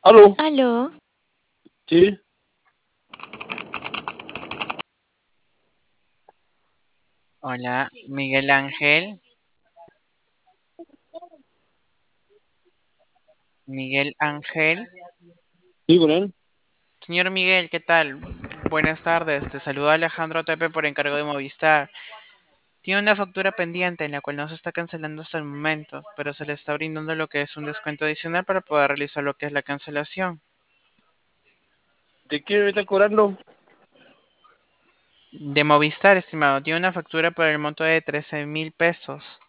¿Aló? Aló, Sí, Hola, Miguel Ángel. Miguel Ángel. sí, con él. Señor Miguel, ¿qué tal? Buenas tardes. Te saluda Alejandro Tepe por encargo de Movistar. Tiene una factura pendiente en la cual no se está cancelando hasta el momento, pero se le está brindando lo que es un descuento adicional para poder realizar lo que es la cancelación. ¿De qué me está cobrando? De Movistar, estimado, tiene una factura por el monto de 13.000 pesos.